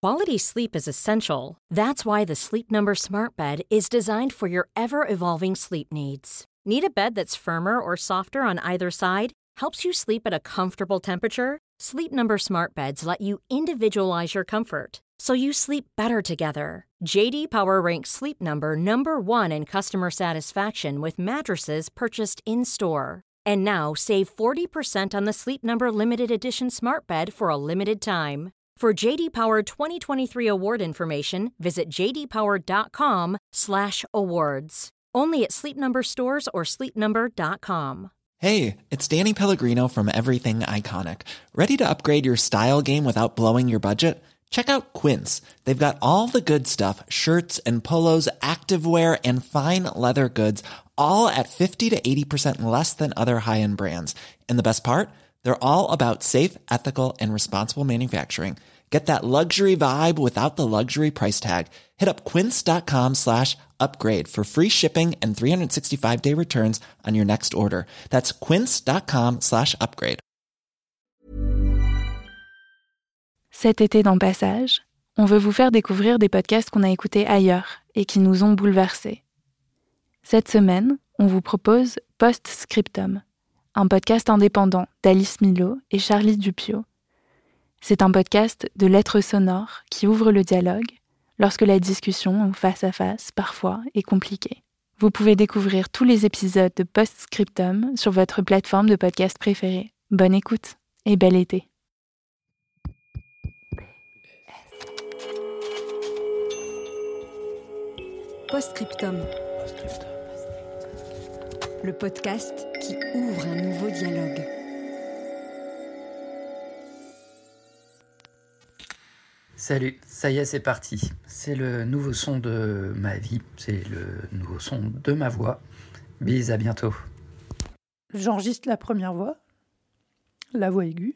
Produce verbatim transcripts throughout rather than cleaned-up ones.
Quality sleep is essential. That's why the Sleep Number Smart Bed is designed for your ever-evolving sleep needs. Need a bed that's firmer or softer on either side? Helps you sleep at a comfortable temperature? Sleep Number Smart Beds let you individualize your comfort, so you sleep better together. J D Power ranks Sleep Number number one in customer satisfaction with mattresses purchased in-store. And now, save forty percent on the Sleep Number Limited Edition Smart Bed for a limited time. For J D Power twenty twenty-three award information, visit j d power dot com slash awards. Only at Sleep Number stores or sleep number dot com. Hey, it's Danny Pellegrino from Everything Iconic. Ready to upgrade your style game without blowing your budget? Check out Quince. They've got all the good stuff, shirts and polos, activewear, and fine leather goods, all at fifty to eighty percent less than other high-end brands. And the best part? They're all about safe, ethical, and responsible manufacturing. Get that luxury vibe without the luxury price tag. Hit up quince.com slash upgrade for free shipping and three sixty-five day returns on your next order. That's quince.com slash upgrade. Cet été dans Passage, on veut vous faire découvrir des podcasts qu'on a écoutés ailleurs et qui nous ont bouleversés. Cette semaine, on vous propose Post-Scriptum, un podcast indépendant d'Alice Milot et Charlie Dupio. C'est un podcast de lettres sonores qui ouvre le dialogue lorsque la discussion face à face, parfois, est compliquée. Vous pouvez découvrir tous les épisodes de Post-Scriptum sur votre plateforme de podcast préférée. Bonne écoute et bel été. Post-Scriptum. Le podcast qui ouvre un nouveau dialogue. Salut, ça y est, c'est parti. C'est le nouveau son de ma vie, c'est le nouveau son de ma voix. Bis, à bientôt. J'enregistre la première voix, la voix aiguë,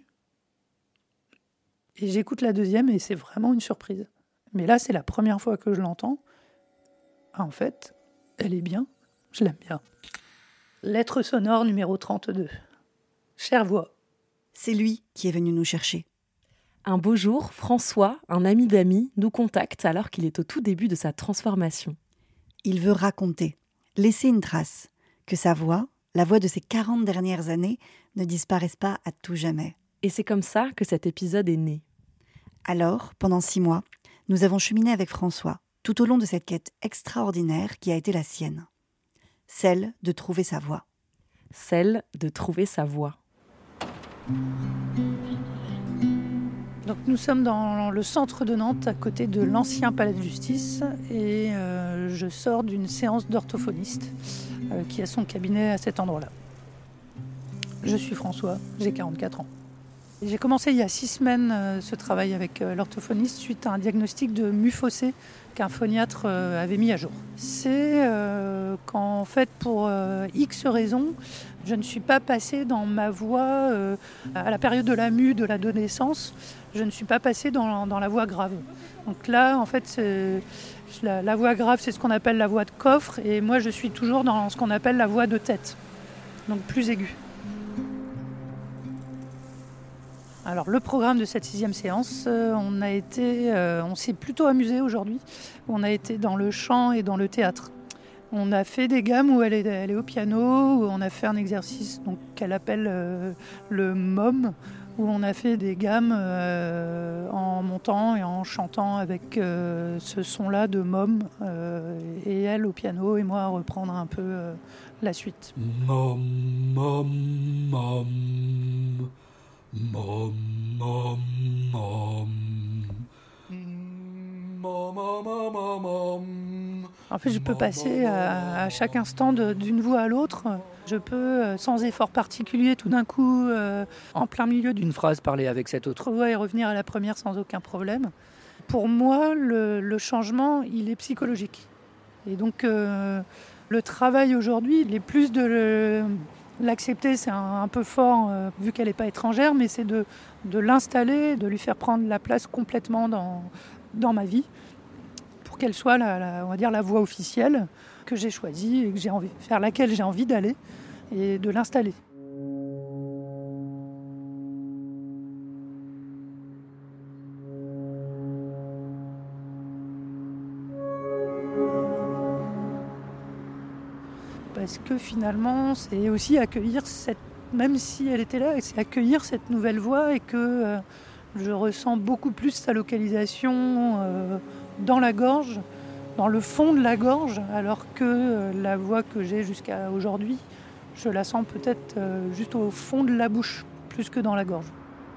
et j'écoute la deuxième et c'est vraiment une surprise. Mais là, c'est la première fois que je l'entends. Ah, en fait, elle est bien, je l'aime bien. Lettre sonore numéro trente-deux. Chère voix. C'est lui qui est venu nous chercher. Un beau jour, François, un ami d'amis, nous contacte alors qu'il est au tout début de sa transformation. Il veut raconter, laisser une trace, que sa voix, la voix de ces quarante dernières années, ne disparaisse pas à tout jamais. Et c'est comme ça que cet épisode est né. Alors, pendant six mois, nous avons cheminé avec François, tout au long de cette quête extraordinaire qui a été la sienne. Celle de trouver sa voix. Celle de trouver sa voix. Donc nous sommes dans le centre de Nantes, à côté de l'ancien palais de justice, et euh, je sors d'une séance d'orthophoniste euh, qui a son cabinet à cet endroit-là. Je suis François, j'ai quarante-quatre ans. J'ai commencé il y a six semaines euh, ce travail avec euh, l'orthophoniste suite à un diagnostic de mue faussée qu'un phoniatre euh, avait mis à jour. C'est euh, qu'en fait, pour euh, X raisons, je ne suis pas passée dans ma voix, euh, à la période de la mue, de l'adolescence, je ne suis pas passée dans, dans la voix grave. Donc là, en fait, c'est, la, la voix grave, c'est ce qu'on appelle la voix de coffre, et moi, je suis toujours dans ce qu'on appelle la voix de tête, donc plus aiguë. Alors le programme de cette sixième séance, euh, on a été, euh, on s'est plutôt amusé aujourd'hui. On a été dans le chant et dans le théâtre. On a fait des gammes où elle est, elle est au piano, où on a fait un exercice donc, qu'elle appelle euh, le M O M, où on a fait des gammes euh, en montant et en chantant avec euh, ce son-là de M O M, euh, et elle au piano et moi à reprendre un peu euh, la suite. Mom, mom, mom. Mom, mom, mom. Mom, mom, mom, mom. En fait, je peux passer à, à chaque instant de, d'une voix à l'autre. Je peux, sans effort particulier, tout d'un coup, euh, en plein milieu d'une phrase, parler avec cette autre voix et revenir à la première sans aucun problème. Pour moi, le, le changement, il est psychologique. Et donc, euh, le travail aujourd'hui, il est plus de... Le, L'accepter, c'est un, un peu fort, euh, vu qu'elle n'est pas étrangère, mais c'est de, de l'installer, de lui faire prendre la place complètement dans, dans ma vie, pour qu'elle soit la, la, on va dire, la voie officielle que j'ai choisie et que j'ai envie, vers laquelle j'ai envie d'aller, et de l'installer. Parce que finalement, c'est aussi accueillir cette... Même si elle était là, c'est accueillir cette nouvelle voix et que euh, je ressens beaucoup plus sa localisation euh, dans la gorge, dans le fond de la gorge, alors que euh, la voix que j'ai jusqu'à aujourd'hui, je la sens peut-être euh, juste au fond de la bouche, plus que dans la gorge.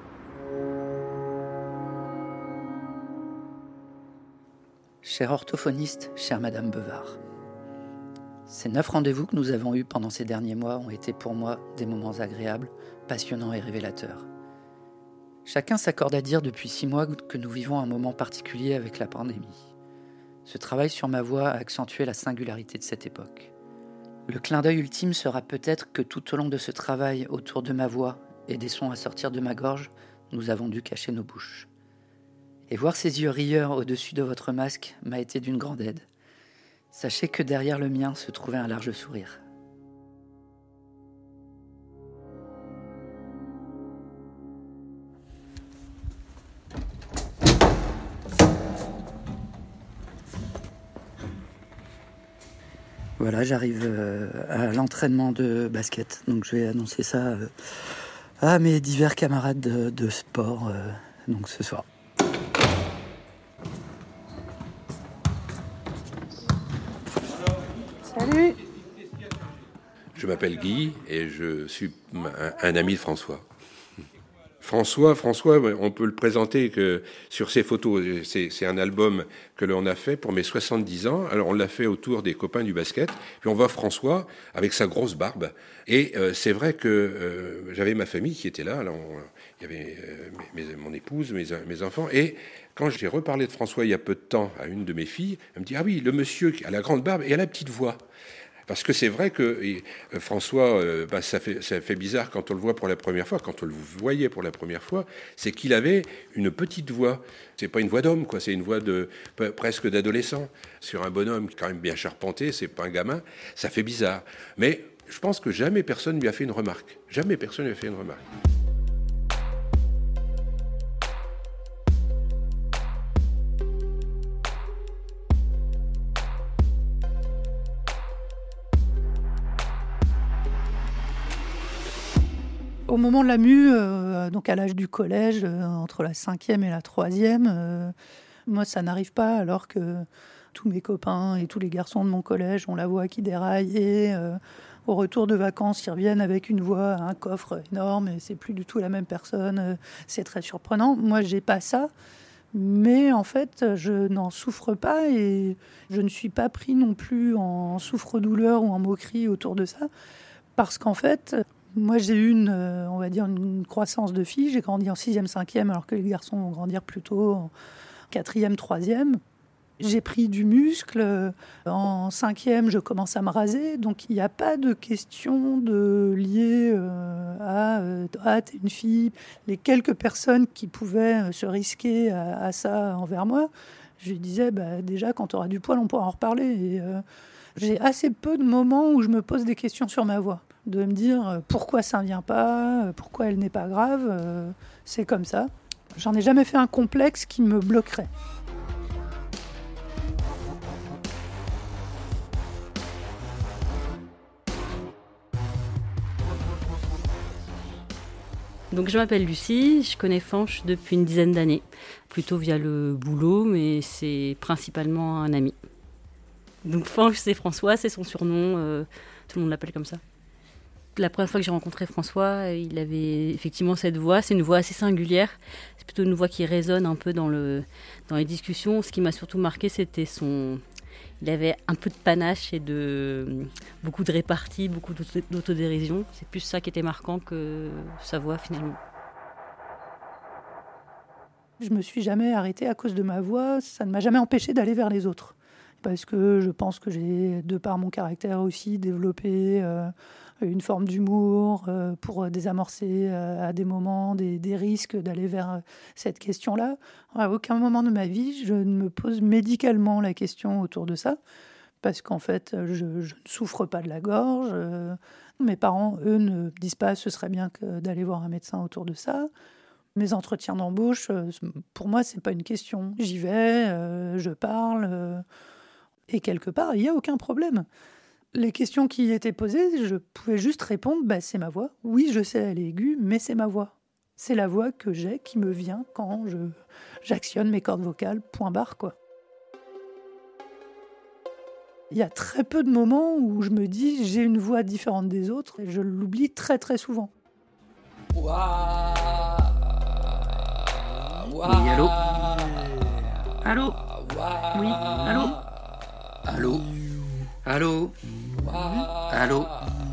Chère orthophoniste, chère Madame Bevard, ces neuf rendez-vous que nous avons eus pendant ces derniers mois ont été pour moi des moments agréables, passionnants et révélateurs. Chacun s'accorde à dire depuis six mois que nous vivons un moment particulier avec la pandémie. Ce travail sur ma voix a accentué la singularité de cette époque. Le clin d'œil ultime sera peut-être que tout au long de ce travail autour de ma voix et des sons à sortir de ma gorge, nous avons dû cacher nos bouches. Et voir ces yeux rieurs au-dessus de votre masque m'a été d'une grande aide. Sachez que derrière le mien se trouvait un large sourire. Voilà, j'arrive euh, à l'entraînement de basket, donc je vais annoncer ça euh, à mes divers camarades de, de sport euh, donc ce soir. Salut! Je m'appelle Guy et je suis un, un ami de François. François, François, on peut le présenter que sur ses photos. C'est, c'est un album que l'on a fait pour mes soixante-dix ans. Alors on l'a fait autour des copains du basket. Puis on voit François avec sa grosse barbe. Et euh, c'est vrai que euh, j'avais ma famille qui était là. Alors on, il y avait euh, mes, mes, mon épouse, mes, mes enfants. Et quand j'ai reparlé de François il y a peu de temps à une de mes filles, elle me dit « Ah oui, le monsieur qui a la grande barbe et a la petite voix ». Parce que c'est vrai que et, euh, François, euh, bah, ça, fait, ça fait bizarre quand on le voit pour la première fois, quand on le voyait pour la première fois, c'est qu'il avait une petite voix. C'est pas une voix d'homme, quoi. C'est une voix de presque d'adolescent. Sur un bonhomme qui est quand même bien charpenté, c'est pas un gamin, ça fait bizarre. Mais je pense que jamais personne lui a fait une remarque. Jamais personne lui a fait une remarque. Au moment de la mue, euh, donc à l'âge du collège, euh, entre la cinquième et la troisième, euh, moi ça n'arrive pas alors que tous mes copains et tous les garçons de mon collège ont la voix qui déraille et euh, au retour de vacances ils reviennent avec une voix, un coffre énorme et c'est plus du tout la même personne, euh, c'est très surprenant. Moi j'ai pas ça, mais en fait je n'en souffre pas et je ne suis pas pris non plus en souffre-douleur ou en moquerie autour de ça parce qu'en fait... Moi, j'ai eu une, euh, on va dire une croissance de filles. J'ai grandi en sixième, cinquième, alors que les garçons vont grandir plutôt en quatrième, troisième. J'ai pris du muscle. En cinquième, je commence à me raser. Donc, il n'y a pas de question de liée euh, à euh, « ah, t'es une fille ». Les quelques personnes qui pouvaient se risquer à, à ça envers moi, je lui disais bah, « déjà, quand tu auras du poil, on pourra en reparler ». Et, euh, j'ai assez peu de moments où je me pose des questions sur ma voix. De me dire pourquoi ça ne vient pas, pourquoi elle n'est pas grave, euh, c'est comme ça. J'en ai jamais fait un complexe qui me bloquerait. Donc je m'appelle Lucie, je connais Fanch depuis une dizaine d'années, plutôt via le boulot, mais c'est principalement un ami. Donc Fanch, c'est François, c'est son surnom, euh, tout le monde l'appelle comme ça. La première fois que j'ai rencontré François, il avait effectivement cette voix. C'est une voix assez singulière. C'est plutôt une voix qui résonne un peu dans, le, dans les discussions. Ce qui m'a surtout marqué, c'était son... Il avait un peu de panache et de, beaucoup de répartie, beaucoup d'autodérision. C'est plus ça qui était marquant que sa voix, finalement. Je me suis jamais arrêtée à cause de ma voix. Ça ne m'a jamais empêchée d'aller vers les autres. Parce que je pense que j'ai, de par mon caractère aussi, développé... Euh, une forme d'humour euh, pour désamorcer euh, à des moments des, des risques d'aller vers euh, cette question-là. À aucun moment de ma vie, je ne me pose médicalement la question autour de ça, parce qu'en fait, je, je ne souffre pas de la gorge. Euh, mes parents, eux, ne disent pas ce serait bien que d'aller voir un médecin autour de ça. Mes entretiens d'embauche, euh, pour moi, c'est pas une question. J'y vais, euh, je parle, euh, et quelque part, il n'y a aucun problème. Les questions qui étaient posées, je pouvais juste répondre bah, « c'est ma voix ». Oui, je sais, elle est aiguë, mais c'est ma voix. C'est la voix que j'ai, qui me vient quand je, j'actionne mes cordes vocales, point barre, quoi. Il y a très peu de moments où je me dis j'ai une voix différente des autres et je l'oublie très très souvent. Ouah, ouah, oui, allô Allô Oui, allô Allô Allô Allô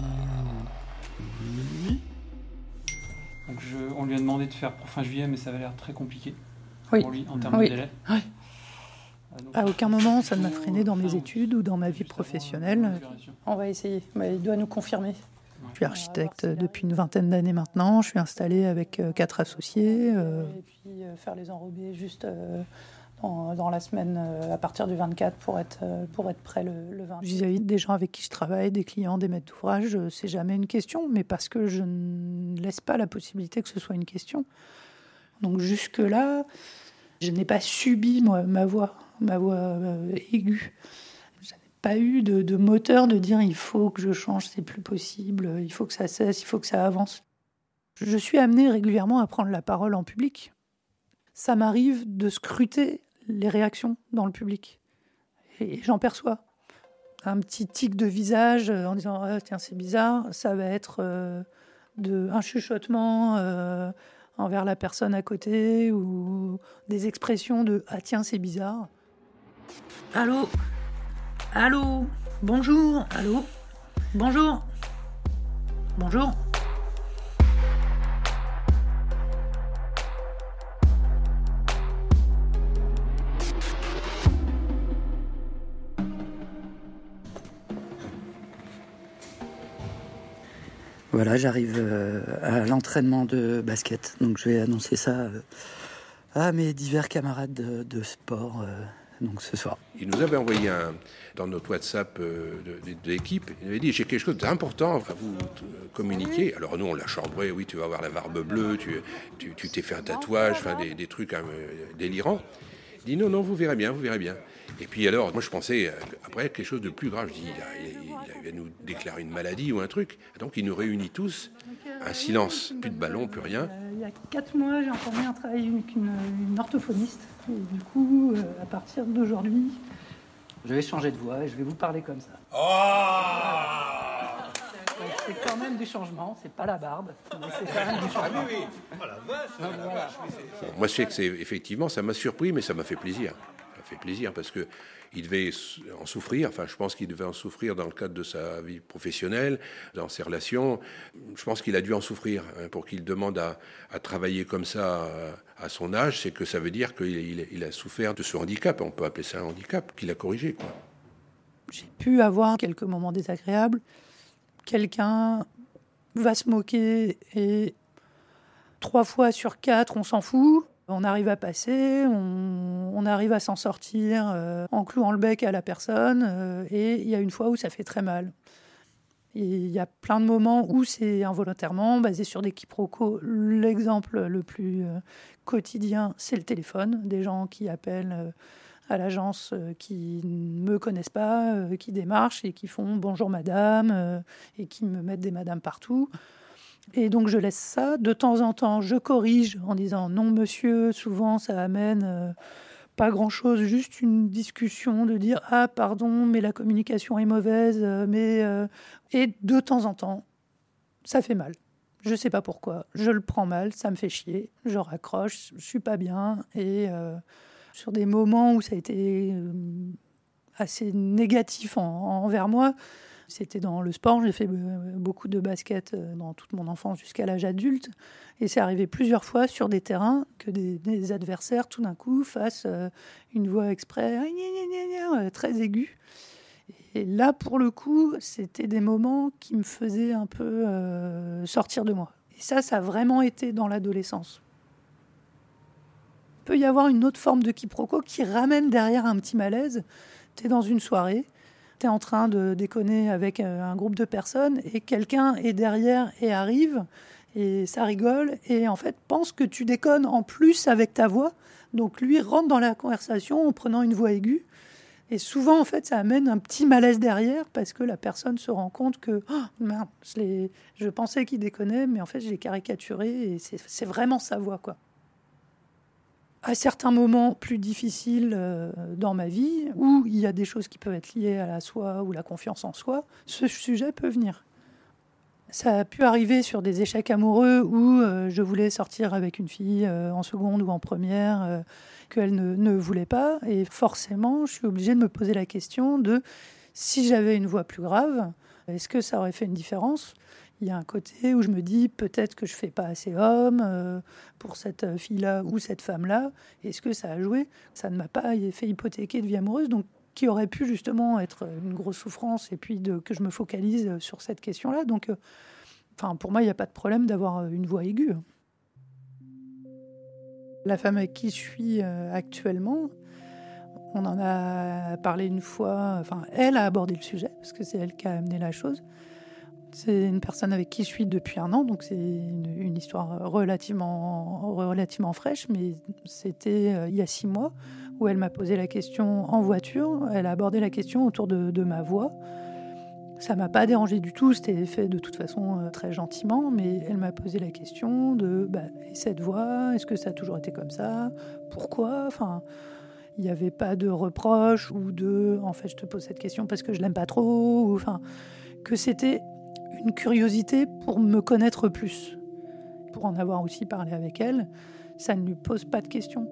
Donc je, on lui a demandé de faire pour fin juillet, mais ça avait l'air très compliqué oui. pour lui en termes oui. de délai. Oui. À aucun moment, ça ne m'a freiné dans mes études ou dans ma vie professionnelle. On va essayer. Bah, il doit nous confirmer. Je suis architecte depuis une vingtaine d'années maintenant. Je suis installée avec quatre associés. Euh... Et puis euh, faire les enrobés juste euh, dans, dans la semaine euh, à partir du vingt-quatre pour être, euh, pour être prêt le, le vingt. Vis-à-vis des gens avec qui je travaille, des clients, des maîtres d'ouvrage, c'est jamais une question, mais parce que je ne laisse pas la possibilité que ce soit une question. Donc jusque-là, je n'ai pas subi moi, ma voix. ma voix euh, aiguë. Je n'ai pas eu de, de moteur de dire il faut que je change, c'est plus possible, il faut que ça cesse, il faut que ça avance. Je suis amenée régulièrement à prendre la parole en public. Ça m'arrive de scruter les réactions dans le public. Et j'en perçois. Un petit tic de visage en disant ah, tiens, c'est bizarre, ça va être euh, de, un chuchotement euh, envers la personne à côté ou des expressions de ah, tiens, c'est bizarre. Allô Allô Bonjour Allô Bonjour Bonjour Voilà, j'arrive euh, à l'entraînement de basket, donc je vais annoncer ça euh, à mes divers camarades de, de sport. Euh, Donc ce soir. Il nous avait envoyé un, dans notre WhatsApp euh, de, de, de l'équipe, il avait dit j'ai quelque chose d'important à vous euh, communiquer. Alors nous on l'a chambré, oui tu vas avoir la barbe bleue, tu, tu, tu t'es fait un tatouage, enfin des, des trucs hein, délirants. Il dit non, non, vous verrez bien, vous verrez bien. Et puis alors, moi je pensais, après, quelque chose de plus grave. Je dis, il, il, il va nous déclarer une maladie ou un truc. Donc il nous réunit tous, un silence, plus de ballon, plus rien. Il y a quatre mois, j'ai entendu un travail avec une, une orthophoniste. Et du coup, à partir d'aujourd'hui, je vais changer de voix et je vais vous parler comme ça. Oh Donc, c'est quand même du changement, c'est pas la barbe, mais c'est quand même du changement. Ah oui, oui. Oh la vache, oh la vache. Bon, moi, je sais que c'est effectivement, ça m'a surpris, mais ça m'a fait plaisir. Ça m'a fait plaisir parce que il devait en souffrir. Enfin, je pense qu'il devait en souffrir dans le cadre de sa vie professionnelle, dans ses relations. Je pense qu'il a dû en souffrir hein, pour qu'il demande à, à travailler comme ça à, à son âge. C'est que ça veut dire qu'il il, il a souffert de ce handicap. On peut appeler ça un handicap qu'il a corrigé, quoi. J'ai pu avoir quelques moments désagréables. Quelqu'un va se moquer et trois fois sur quatre, on s'en fout. On arrive à passer, on, on arrive à s'en sortir euh, en clouant le bec à la personne. Euh, et il y a une fois où ça fait très mal. Il y a plein de moments où c'est involontairement basé sur des quiproquos. L'exemple le plus euh, quotidien, c'est le téléphone. Des gens qui appellent euh, à l'agence euh, qui ne me connaissent pas, euh, qui démarchent et qui font « bonjour madame euh, » et qui me mettent des madames partout. Et donc je laisse ça. De temps en temps, je corrige en disant « non monsieur ». Souvent, ça amène euh, pas grand-chose, juste une discussion de dire « ah pardon, mais la communication est mauvaise. Mais euh... ». Et de temps en temps, ça fait mal. Je sais pas pourquoi. Je le prends mal, ça me fait chier. Je raccroche, je suis pas bien. Et euh, sur des moments où ça a été euh, assez négatif en, envers moi, c'était dans le sport. J'ai fait beaucoup de basket dans toute mon enfance jusqu'à l'âge adulte. Et c'est arrivé plusieurs fois sur des terrains que des, des adversaires, tout d'un coup, fassent euh, une voix exprès euh, très aiguë. Et là, pour le coup, c'était des moments qui me faisaient un peu euh, sortir de moi. Et ça, ça a vraiment été dans l'adolescence. Il peut y avoir une autre forme de quiproquo qui ramène derrière un petit malaise. Tu es dans une soirée, tu es en train de déconner avec un groupe de personnes et quelqu'un est derrière et arrive et ça rigole et en fait pense que tu déconnes en plus avec ta voix. Donc lui rentre dans la conversation en prenant une voix aiguë. Et souvent, en fait, ça amène un petit malaise derrière parce que la personne se rend compte que oh, merde, je, l'ai, je pensais qu'il déconnait, mais en fait, je l'ai caricaturé et c'est, c'est vraiment sa voix, quoi. À certains moments plus difficiles euh, dans ma vie, où il y a des choses qui peuvent être liées à la soi ou la confiance en soi, ce sujet peut venir. Ça a pu arriver sur des échecs amoureux où euh, je voulais sortir avec une fille euh, en seconde ou en première, euh, qu'elle ne, ne voulait pas. Et forcément, je suis obligée de me poser la question de si j'avais une voix plus grave, est-ce que ça aurait fait une différence ? Il y a un côté où je me dis peut-être que je ne fais pas assez homme euh, pour cette fille-là ou cette femme-là. Est-ce que ça a joué ? Ça ne m'a pas fait hypothéquer de vie amoureuse, donc qui aurait pu justement être une grosse souffrance et puis de, que je me focalise sur cette question-là. Donc, euh, enfin, pour moi, il n'y a pas de problème d'avoir une voix aiguë. La femme avec qui je suis euh, actuellement, on en a parlé une fois, enfin, elle a abordé le sujet, parce que c'est elle qui a amené la chose. C'est une personne avec qui je suis depuis un an, donc c'est une, une histoire relativement, relativement fraîche, mais c'était euh, il y a six mois, où elle m'a posé la question en voiture. Elle a abordé la question autour de, de ma voix. Ça ne m'a pas dérangé du tout, c'était fait de toute façon euh, très gentiment, mais elle m'a posé la question de bah, et cette voix, est-ce que ça a toujours été comme ça ? Pourquoi ? Enfin, il n'y avait pas de reproche ou de en fait je te pose cette question parce que je l'aime pas trop, ou enfin que c'était une curiosité pour me connaître plus. Pour en avoir aussi parlé avec elle, ça ne lui pose pas de questions.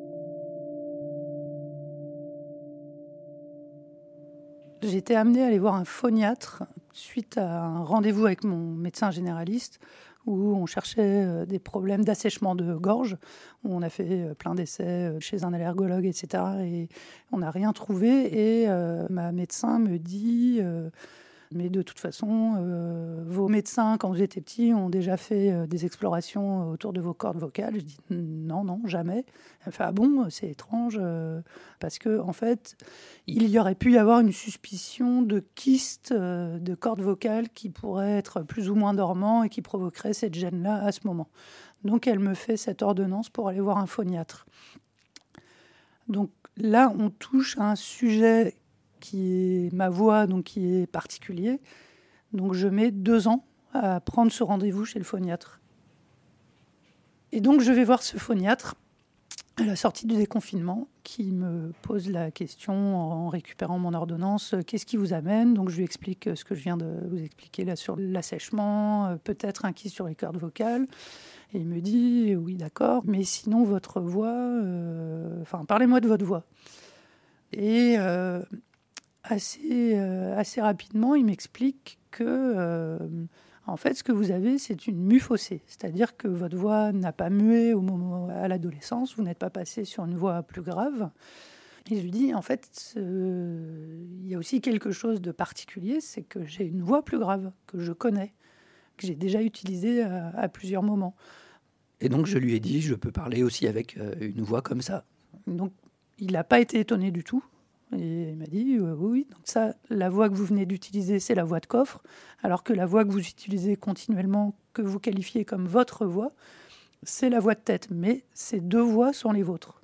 J'ai été amenée à aller voir un phoniatre suite à un rendez-vous avec mon médecin généraliste où on cherchait des problèmes d'assèchement de gorge. On a fait plein d'essais chez un allergologue, et cetera. Et on n'a rien trouvé. Et euh, ma médecin me dit... Euh, mais de toute façon, euh, vos médecins, quand vous étiez petits, ont déjà fait euh, des explorations autour de vos cordes vocales. Je dis non, non, jamais. Elle fait ah bon, c'est étrange, euh, parce que en fait, il y aurait pu y avoir une suspicion de kyste euh, de cordes vocales qui pourrait être plus ou moins dormant et qui provoquerait cette gêne-là à ce moment. Donc, elle me fait cette ordonnance pour aller voir un phoniatre. Donc là, on touche à un sujet qui est ma voix, donc qui est particulier. Donc je mets deux ans à prendre ce rendez-vous chez le phoniatre. Et donc je vais voir ce phoniatre à la sortie du déconfinement qui me pose la question en récupérant mon ordonnance, qu'est-ce qui vous amène ? Donc je lui explique ce que je viens de vous expliquer là sur l'assèchement, peut-être un kyste sur les cordes vocales. Et il me dit, oui d'accord, mais sinon votre voix, euh... enfin parlez-moi de votre voix. Et... Euh... Assez, euh, assez rapidement, il m'explique que, euh, en fait, ce que vous avez, c'est une mue faussée. C'est-à-dire que votre voix n'a pas mué au moment, à l'adolescence, vous n'êtes pas passé sur une voix plus grave. Et je lui dis, en fait, euh, il y a aussi quelque chose de particulier, c'est que j'ai une voix plus grave, que je connais, que j'ai déjà utilisée à, à plusieurs moments. Et donc, je lui ai dit, je peux parler aussi avec euh, une voix comme ça. Donc, il n'a pas été étonné du tout. Et il m'a dit, euh, oui, donc ça, la voix que vous venez d'utiliser, c'est la voix de coffre, alors que la voix que vous utilisez continuellement, que vous qualifiez comme votre voix, c'est la voix de tête. Mais ces deux voix sont les vôtres.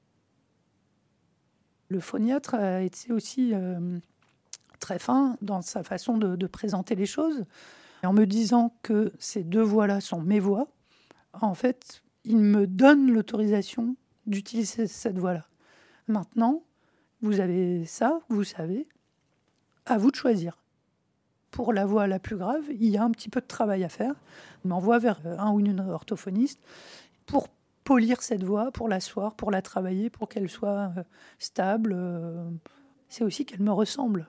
Le phoniatre a été aussi euh, très fin dans sa façon de, de présenter les choses. Et en me disant que ces deux voix-là sont mes voix, en fait, il me donne l'autorisation d'utiliser cette voix-là. Maintenant, vous avez ça, vous savez, à vous de choisir. Pour la voix la plus grave, il y a un petit peu de travail à faire. On m'envoie vers un ou une orthophoniste pour polir cette voix, pour l'asseoir, pour la travailler, pour qu'elle soit stable. C'est aussi qu'elle me ressemble.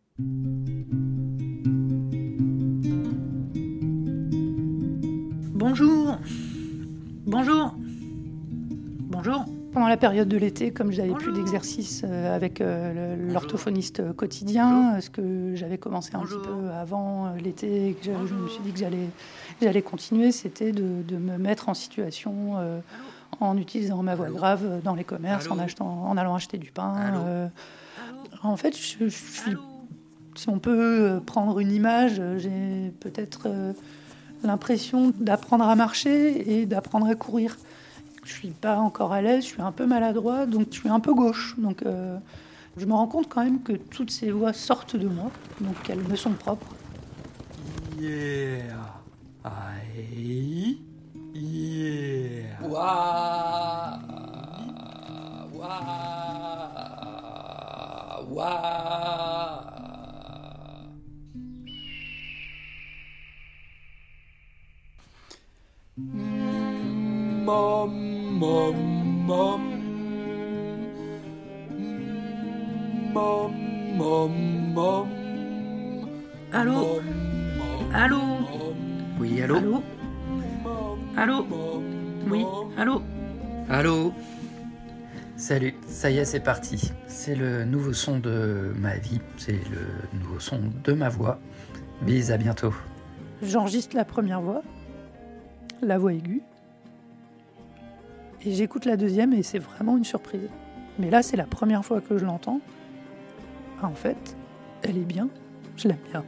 Bonjour. Bonjour. Bonjour. Pendant la période de l'été, comme je n'avais plus d'exercice avec l'orthophoniste quotidien, ce que j'avais commencé un Bonjour. petit peu avant l'été et que je, je me suis dit que j'allais, j'allais continuer, c'était de, de me mettre en situation euh, en utilisant ma voix grave dans les commerces, en, achetant, en allant acheter du pain. Euh, en fait, je, je suis, si on peut prendre une image, j'ai peut-être euh, l'impression d'apprendre à marcher et d'apprendre à courir. Je suis pas encore à l'aise, je suis un peu maladroit, donc je suis un peu gauche. Donc euh, Je me rends compte quand même que toutes ces voix sortent de moi, donc elles me sont propres. Yeah. Aïe. Yeah. Waouh. Waouh. Waouh. Mom, mom, mom. Mom, mom, mom. Allô? Allô? Oui, allô? Allô? Allô? Oui, allô? Allô? Salut, ça y est, c'est parti. C'est le nouveau son de ma vie, c'est le nouveau son de ma voix. Bis, à bientôt. J'enregistre la première voix, la voix aiguë, et j'écoute la deuxième et c'est vraiment une surprise. Mais là, c'est la première fois que je l'entends. Ah, en fait, elle est bien, je l'aime bien.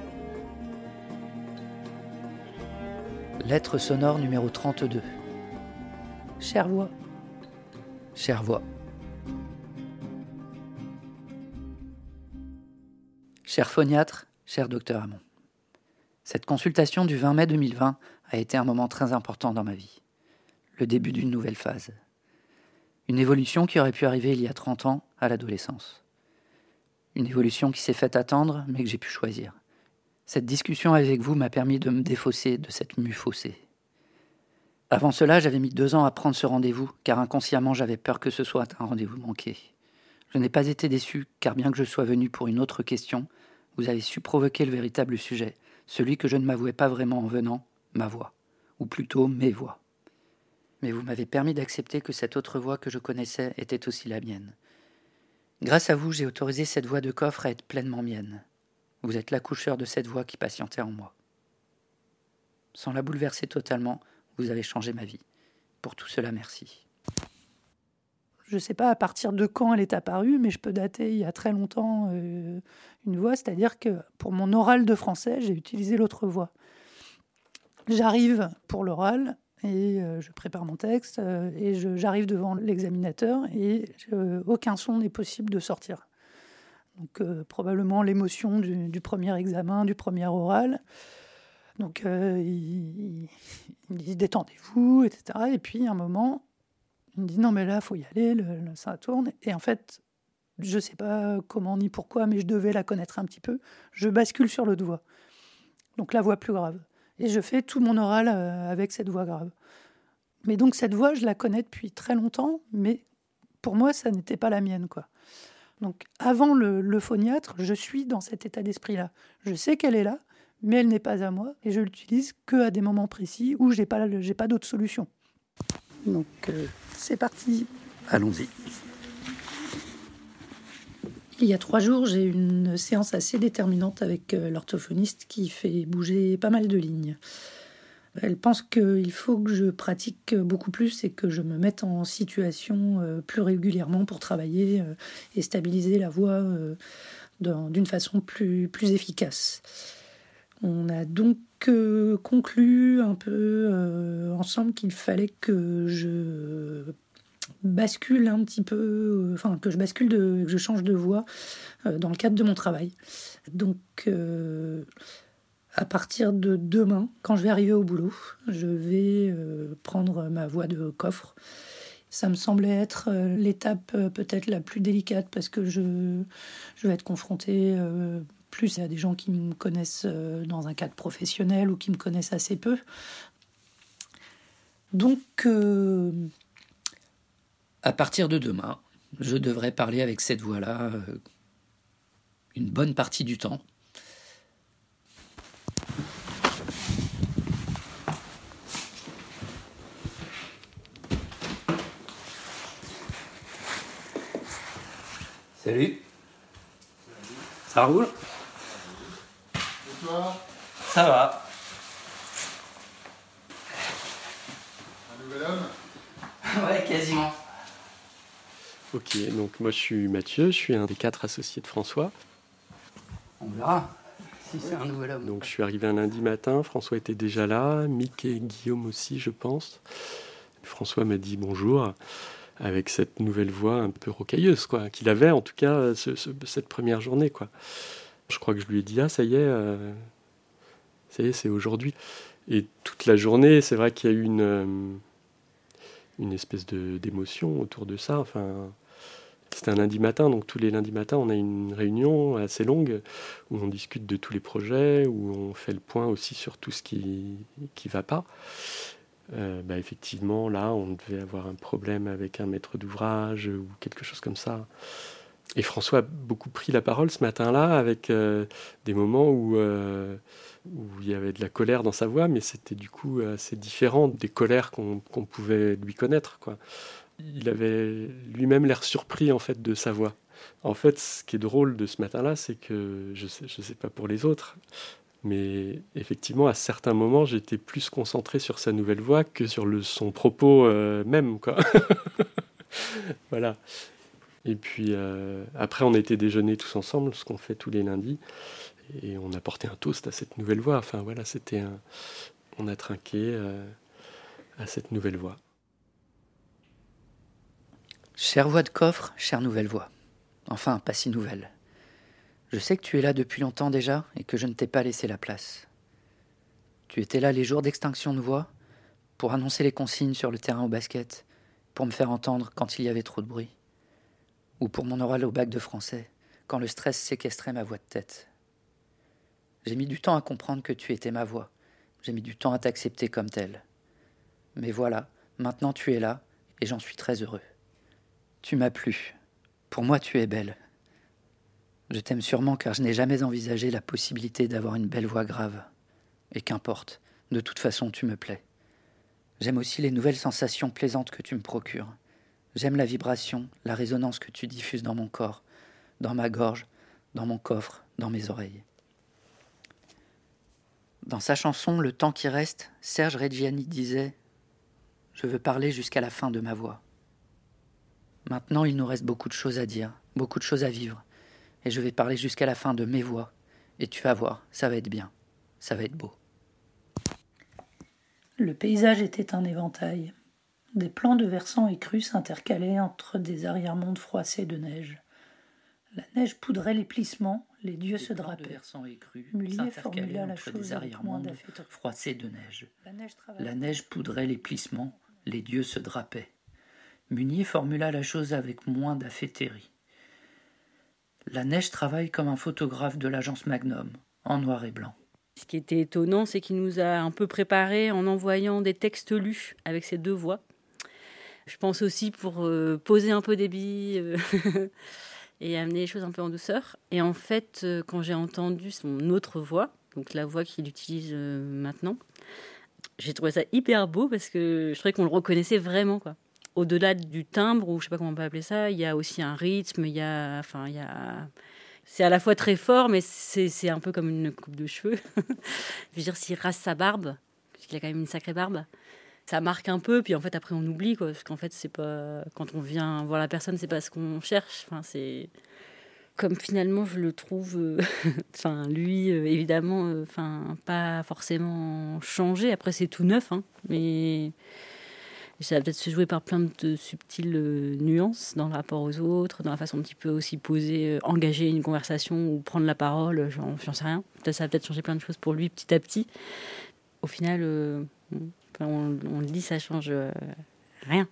Lettre sonore numéro trente-deux. Chère voix. Chère voix. Cher phoniatre, cher docteur Hamon. Cette consultation du vingt mai deux mille vingt a été un moment très important dans ma vie. Le début d'une nouvelle phase. Une évolution qui aurait pu arriver il y a trente ans à l'adolescence. Une évolution qui s'est faite attendre, mais que j'ai pu choisir. Cette discussion avec vous m'a permis de me défausser de cette mue faussée. Avant cela, j'avais mis deux ans à prendre ce rendez-vous, car inconsciemment, j'avais peur que ce soit un rendez-vous manqué. Je n'ai pas été déçu, car bien que je sois venu pour une autre question, vous avez su provoquer le véritable sujet, celui que je ne m'avouais pas vraiment en venant, ma voix, ou plutôt mes voix. Mais vous m'avez permis d'accepter que cette autre voix que je connaissais était aussi la mienne. Grâce à vous, j'ai autorisé cette voix de coffre à être pleinement mienne. Vous êtes l'accoucheur de cette voix qui patientait en moi. Sans la bouleverser totalement, vous avez changé ma vie. Pour tout cela, merci. Je ne sais pas à partir de quand elle est apparue, mais je peux dater il y a très longtemps euh, une voix, c'est-à-dire que pour mon oral de français, j'ai utilisé l'autre voix. J'arrive pour l'oral et euh, je prépare mon texte euh, et je, j'arrive devant l'examinateur et euh, aucun son n'est possible de sortir. Donc euh, probablement l'émotion du, du premier examen, du premier oral. Donc euh, il, il me dit détendez-vous, et cetera. Et puis à un moment, il me dit non mais là, il faut y aller, le, le, ça tourne. Et en fait, je ne sais pas comment ni pourquoi, mais je devais la connaître un petit peu. Je bascule sur l'autre voix. Donc la voix plus grave. Et je fais tout mon oral euh, avec cette voix grave. Mais donc cette voix, je la connais depuis très longtemps, mais pour moi, ça n'était pas la mienne, quoi. Donc avant le, le phoniatre, je suis dans cet état d'esprit-là. Je sais qu'elle est là, mais elle n'est pas à moi, et je l'utilise qu'à des moments précis où je n'ai pas, j'ai pas d'autre solution. Donc euh, c'est parti. Allons-y. Il y a trois jours, j'ai eu une séance assez déterminante avec euh, l'orthophoniste qui fait bouger pas mal de lignes. Elle pense qu'il faut que je pratique beaucoup plus et que je me mette en situation euh, plus régulièrement pour travailler euh, et stabiliser la voix euh, dans, d'une façon plus, plus efficace. On a donc euh, conclu un peu euh, ensemble qu'il fallait que je bascule un petit peu, euh, enfin que je bascule, de, que je change de voix euh, dans le cadre de mon travail. Donc, euh, à partir de demain, quand je vais arriver au boulot, je vais euh, prendre ma voix de coffre. Ça me semblait être euh, l'étape euh, peut-être la plus délicate parce que je, je vais être confrontée euh, plus à des gens qui me connaissent euh, dans un cadre professionnel ou qui me connaissent assez peu. Donc, euh, à partir de demain, je devrais parler avec cette voix-là euh, une bonne partie du temps. Salut. Ça roule? Et toi? Ça va. Un nouvel homme? Ouais, quasiment. Ok, donc moi je suis Mathieu, je suis un des quatre associés de François. On verra si c'est un nouvel homme. Donc je suis arrivé un lundi matin, François était déjà là, Mick et Guillaume aussi je pense. François m'a dit bonjour. avec cette nouvelle voix un peu rocailleuse, quoi, qu'il avait en tout cas ce, ce, cette première journée, quoi. Je crois que je lui ai dit ah ça y est, euh, ça y est, c'est aujourd'hui. Et toute la journée, c'est vrai qu'il y a eu une euh, une espèce de d'émotion autour de ça. Enfin, c'était un lundi matin, donc tous les lundis matins, on a une réunion assez longue où on discute de tous les projets, où on fait le point aussi sur tout ce qui qui va pas. Euh, bah effectivement, là, on devait avoir un problème avec un maître d'ouvrage ou quelque chose comme ça. Et François a beaucoup pris la parole ce matin-là avec euh, des moments où, euh, où il y avait de la colère dans sa voix, mais c'était du coup assez différent des colères qu'on, qu'on pouvait lui connaître, quoi. Il avait lui-même l'air surpris en fait de sa voix. En fait, ce qui est drôle de ce matin-là, c'est que je sais, je sais pas pour les autres, mais effectivement, à certains moments, j'étais plus concentré sur sa nouvelle voix que sur le, son propos euh, même, quoi. Voilà. Et puis euh, après, on a été déjeuner tous ensemble, ce qu'on fait tous les lundis, et on a porté un toast à cette nouvelle voix. Enfin voilà, c'était un... on a trinqué euh, à cette nouvelle voix. Chère voix de coffre, chère nouvelle voix. Enfin, pas si nouvelle. Je sais que tu es là depuis longtemps déjà et que je ne t'ai pas laissé la place. Tu étais là les jours d'extinction de voix pour annoncer les consignes sur le terrain au basket, pour me faire entendre quand il y avait trop de bruit. Ou pour mon oral au bac de français, quand le stress séquestrait ma voix de tête. J'ai mis du temps à comprendre que tu étais ma voix. J'ai mis du temps à t'accepter comme telle. Mais voilà, maintenant tu es là, et j'en suis très heureux. Tu m'as plu. Pour moi, tu es belle. Je t'aime sûrement car je n'ai jamais envisagé la possibilité d'avoir une belle voix grave. Et qu'importe, de toute façon, tu me plais. J'aime aussi les nouvelles sensations plaisantes que tu me procures. J'aime la vibration, la résonance que tu diffuses dans mon corps, dans ma gorge, dans mon coffre, dans mes oreilles. Dans sa chanson « Le temps qui reste », Serge Reggiani disait « Je veux parler jusqu'à la fin de ma voix ». Maintenant, il nous reste beaucoup de choses à dire, beaucoup de choses à vivre, et je vais parler jusqu'à la fin de mes voix, et tu vas voir, ça va être bien, ça va être beau. Le paysage était un éventail. Des plans de versants écrus s'intercalaient entre des arrière-mondes froissés de neige. La neige poudrait les plissements, les dieux se drapaient. Mullier formula la chose avec moins d'affectation. Froissés de neige. La neige poudrait les plissements, les dieux se drapaient. Munier formula la chose avec moins d'affétérie. La neige travaille comme un photographe de l'agence Magnum, en noir et blanc. Ce qui était étonnant, c'est qu'il nous a un peu préparé en envoyant des textes lus avec ses deux voix. Je pense aussi pour euh, poser un peu des billes euh, et amener les choses un peu en douceur. Et en fait, euh, quand j'ai entendu son autre voix, donc la voix qu'il utilise euh, maintenant, j'ai trouvé ça hyper beau parce que je trouvais qu'on le reconnaissait vraiment, quoi. Au-delà du timbre, ou je sais pas comment on peut appeler ça, il y a aussi un rythme, il y a, enfin, il y a, c'est à la fois très fort, mais c'est, c'est un peu comme une coupe de cheveux. Je veux dire, s'il rase sa barbe, parce qu'il a quand même une sacrée barbe, ça marque un peu, puis en fait après on oublie, quoi, parce qu'en fait c'est pas, quand on vient voir la personne, c'est pas ce qu'on cherche. Enfin, c'est comme finalement je le trouve, euh, enfin lui euh, évidemment, euh, enfin pas forcément changé. Après c'est tout neuf, hein, mais ça va peut-être se jouer par plein de subtiles euh, nuances dans le rapport aux autres, dans la façon dont il peut aussi poser, euh, engager une conversation ou prendre la parole, j'en, j'en sais rien. Peut-être ça va peut-être changer plein de choses pour lui petit à petit. Au final, euh, on, on le dit, ça change euh, rien.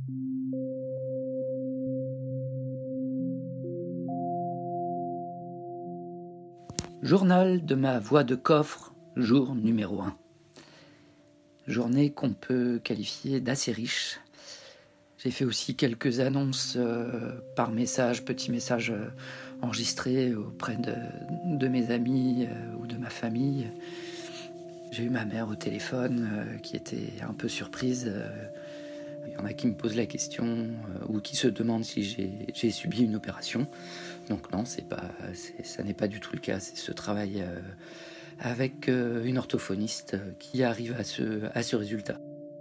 Journal de ma voix de coffre, jour numéro un. Journée qu'on peut qualifier d'assez riche. J'ai fait aussi quelques annonces euh, par message, petits messages euh, enregistrés auprès de, de mes amis euh, ou de ma famille. J'ai eu ma mère au téléphone euh, qui était un peu surprise. Euh, il y en a qui me posent la question euh, ou qui se demandent si j'ai, j'ai subi une opération. Donc non, c'est pas, c'est, ça n'est pas du tout le cas. C'est ce travail euh, avec euh, une orthophoniste euh, qui arrive à ce, à ce résultat.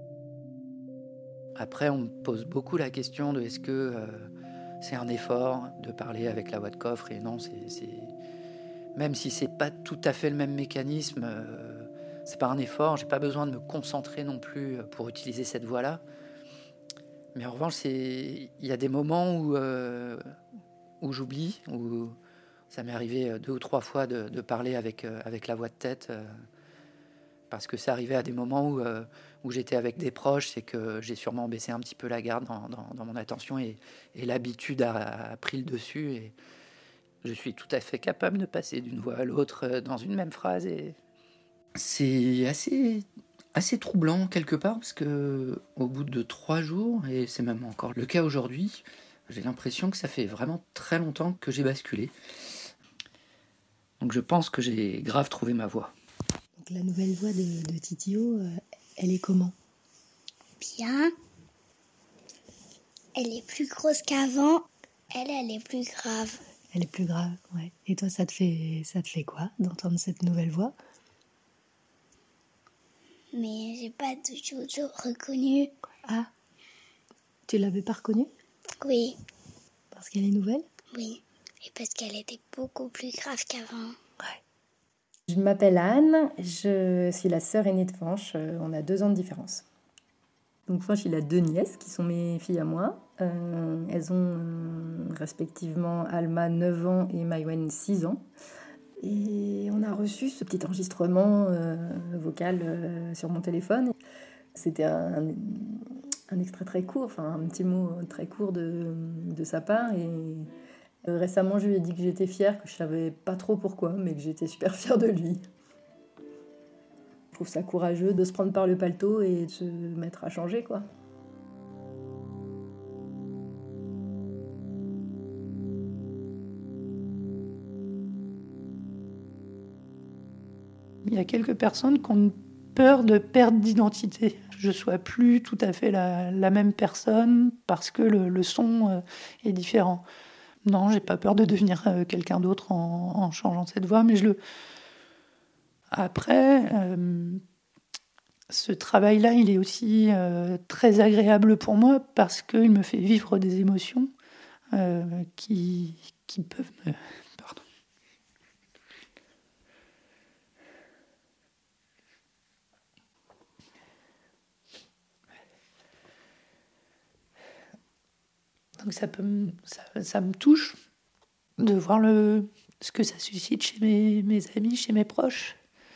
Après, on me pose beaucoup la question de est-ce que euh, c'est un effort de parler avec la voix de coffre, et non, c'est, c'est... même si c'est pas tout à fait le même mécanisme, euh, c'est pas un effort. J'ai pas besoin de me concentrer non plus pour utiliser cette voix-là. Mais en revanche, il y a des moments où, euh, où j'oublie, où ça m'est arrivé deux ou trois fois de, de parler avec, euh, avec la voix de tête, euh, parce que c'est arrivé à des moments où, euh, où j'étais avec des proches, c'est que j'ai sûrement baissé un petit peu la garde dans, dans, dans mon attention, et, et l'habitude a, a pris le dessus, et je suis tout à fait capable de passer d'une voix à l'autre dans une même phrase, et c'est assez... assez troublant quelque part, parce que au bout de trois jours, et c'est même encore le cas aujourd'hui, j'ai l'impression que ça fait vraiment très longtemps que j'ai basculé. Donc je pense que j'ai grave trouvé ma voix. Donc la nouvelle voix de, de Titio, euh, elle est comment? Bien. Elle est plus grosse qu'avant. Elle, elle est plus grave. Elle est plus grave, ouais. Et toi, ça te fait, ça te fait quoi d'entendre cette nouvelle voix? Mais j'ai pas toujours reconnu. Ah, tu l'avais pas reconnue? Oui. Parce qu'elle est nouvelle? Oui, et parce qu'elle était beaucoup plus grave qu'avant. Ouais. Je m'appelle Anne, je suis la sœur aînée de Fanch, on a deux ans de différence. Donc Fanch, il a deux nièces qui sont mes filles à moi. Euh, elles ont euh, respectivement Alma neuf ans et Maïwen six ans. Et on a reçu ce petit enregistrement euh, vocal euh, sur mon téléphone. C'était un, un extrait très court, enfin un petit mot très court de, de sa part. Et euh, récemment, je lui ai dit que j'étais fière, que je savais pas trop pourquoi, mais que j'étais super fière de lui. Je trouve ça courageux de se prendre par le paletot et de se mettre à changer, quoi. Il y a quelques personnes qui ont une peur de perte d'identité. Je ne sois plus tout à fait la, la même personne parce que le, le son euh, est différent. Non, j'ai pas peur de devenir euh, quelqu'un d'autre en, en changeant cette voix, mais je le... Après, euh, ce travail-là, il est aussi euh, très agréable pour moi parce qu'il me fait vivre des émotions euh, qui, qui peuvent me... Pardon. Donc ça, peut me, ça, ça me touche de voir le, ce que ça suscite chez mes, mes amis, chez mes proches.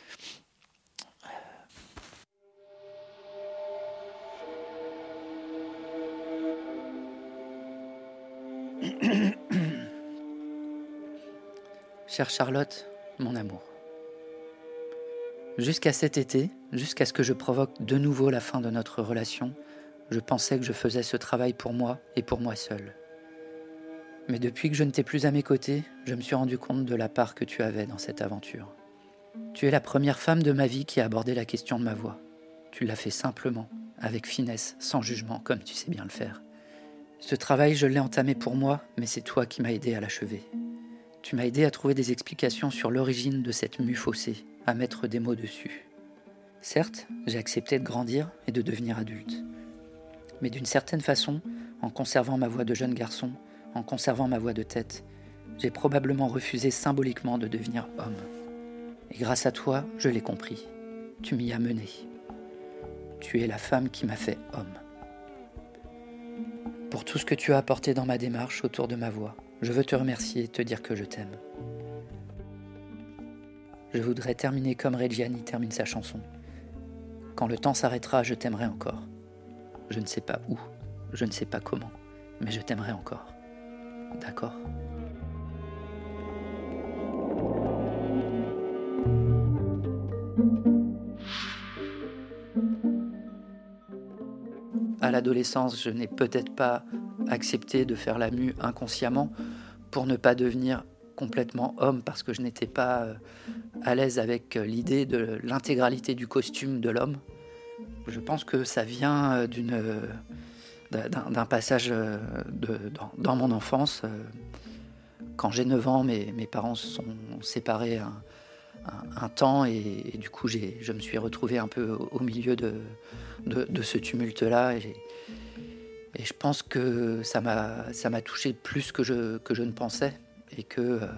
Chère Charlotte, mon amour, jusqu'à cet été, jusqu'à ce que je provoque de nouveau la fin de notre relation, je pensais que je faisais ce travail pour moi et pour moi seul. Mais depuis que je ne t'ai plus à mes côtés, je me suis rendu compte de la part que tu avais dans cette aventure. Tu es la première femme de ma vie qui a abordé la question de ma voix. Tu l'as fait simplement, avec finesse, sans jugement, comme tu sais bien le faire. Ce travail, je l'ai entamé pour moi, mais c'est toi qui m'as aidé à l'achever. Tu m'as aidé à trouver des explications sur l'origine de cette mue faussée, à mettre des mots dessus. Certes, j'ai accepté de grandir et de devenir adulte. Mais d'une certaine façon, en conservant ma voix de jeune garçon, en conservant ma voix de tête, j'ai probablement refusé symboliquement de devenir homme. Et grâce à toi, je l'ai compris. Tu m'y as mené. Tu es la femme qui m'a fait homme. Pour tout ce que tu as apporté dans ma démarche autour de ma voix, je veux te remercier et te dire que je t'aime. Je voudrais terminer comme Reggiani termine sa chanson. Quand le temps s'arrêtera, je t'aimerai encore. Je ne sais pas où, je ne sais pas comment, mais je t'aimerai encore. D'accord ? À l'adolescence, je n'ai peut-être pas accepté de faire la mue inconsciemment pour ne pas devenir complètement homme, parce que je n'étais pas à l'aise avec l'idée de l'intégralité du costume de l'homme. Je pense que ça vient d'une, d'un, d'un passage de, dans, dans mon enfance. Quand j'ai neuf ans, mes, mes parents se sont séparés un, un, un temps et, et du coup j'ai, je me suis retrouvé un peu au milieu de, de, de ce tumulte-là. Et, et je pense que ça m'a, ça m'a touché plus que je, que je ne pensais et que, euh,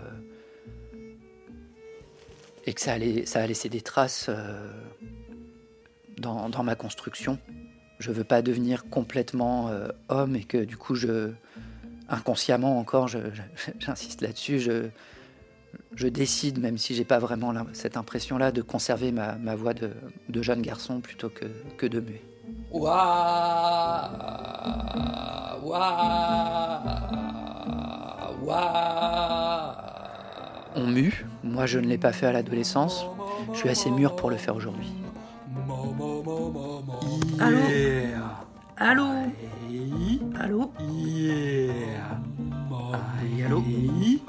et que ça, allait, ça a laissé des traces... Euh, Dans, dans ma construction, je veux pas devenir complètement euh, homme et que du coup, je, inconsciemment encore, je, je, j'insiste là-dessus, je, je décide, même si j'ai pas vraiment cette impression-là, de conserver ma, ma voix de, de jeune garçon plutôt que, que de muet. Ouah, ouah, ouah. On mue, moi je ne l'ai pas fait à l'adolescence, je suis assez mûr pour le faire aujourd'hui. Allô Yeah. Allô Aïe. Allô Yeah. Aïe, allô Aïe.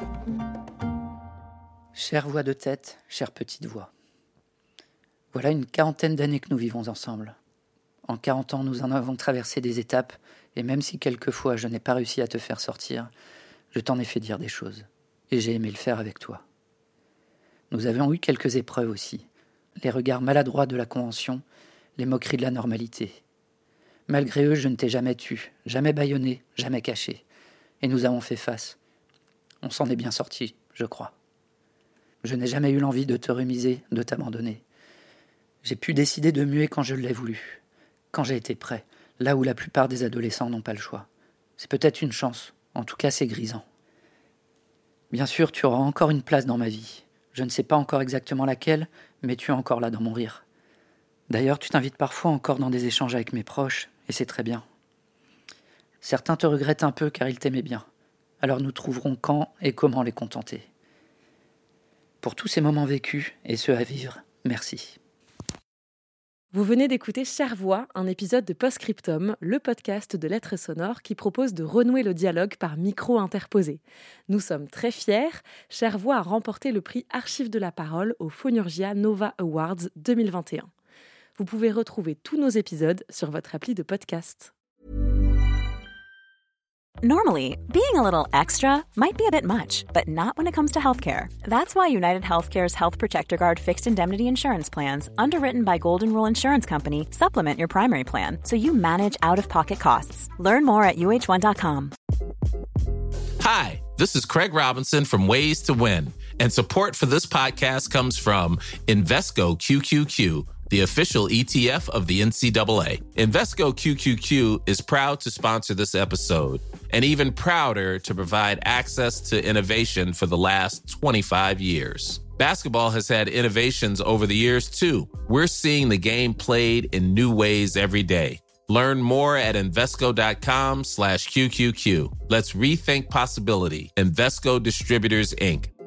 Chère voix de tête, chère petite voix. Voilà une quarantaine d'années que nous vivons ensemble. En quarante ans, nous en avons traversé des étapes, et même si quelquefois je n'ai pas réussi à te faire sortir, je t'en ai fait dire des choses, et j'ai aimé le faire avec toi. Nous avions eu quelques épreuves aussi, les regards maladroits de la convention, les moqueries de la normalité. Malgré eux, je ne t'ai jamais tu, jamais bâillonné, jamais caché, et nous avons fait face. On s'en est bien sortis, je crois. Je n'ai jamais eu l'envie de te remiser, de t'abandonner. J'ai pu décider de muer quand je l'ai voulu, quand j'ai été prêt, là où la plupart des adolescents n'ont pas le choix. C'est peut-être une chance, en tout cas c'est grisant. Bien sûr, tu auras encore une place dans ma vie. Je ne sais pas encore exactement laquelle, mais tu es encore là dans mon rire. D'ailleurs, tu t'invites parfois encore dans des échanges avec mes proches, et c'est très bien. Certains te regrettent un peu car ils t'aimaient bien. Alors nous trouverons quand et comment les contenter. Pour tous ces moments vécus et ceux à vivre, merci. Vous venez d'écouter Chère Voix, un épisode de Postscriptum, le podcast de lettres sonores qui propose de renouer le dialogue par micro interposé. Nous sommes très fiers. Chère Voix a remporté le prix Archives de la parole au Phonurgia Nova Awards deux mille vingt et un. Vous pouvez retrouver tous nos épisodes sur votre appli de podcast. Normally, being a little extra might be a bit much, but not when it comes to healthcare. That's why United Healthcare's Health Protector Guard fixed indemnity insurance plans, underwritten by Golden Rule Insurance Company, supplement your primary plan so you manage out-of-pocket costs. Learn more at U H one dot com. Hi, this is Craig Robinson from Ways to Win, and support for this podcast comes from Invesco Q Q Q, the official E T F of the N C double A. Invesco Q Q Q is proud to sponsor this episode, and even prouder to provide access to innovation for the last twenty-five years. Basketball has had innovations over the years, too. We're seeing the game played in new ways every day. Learn more at Invesco.com slash QQQ. Let's rethink possibility. Invesco Distributors, Incorporated.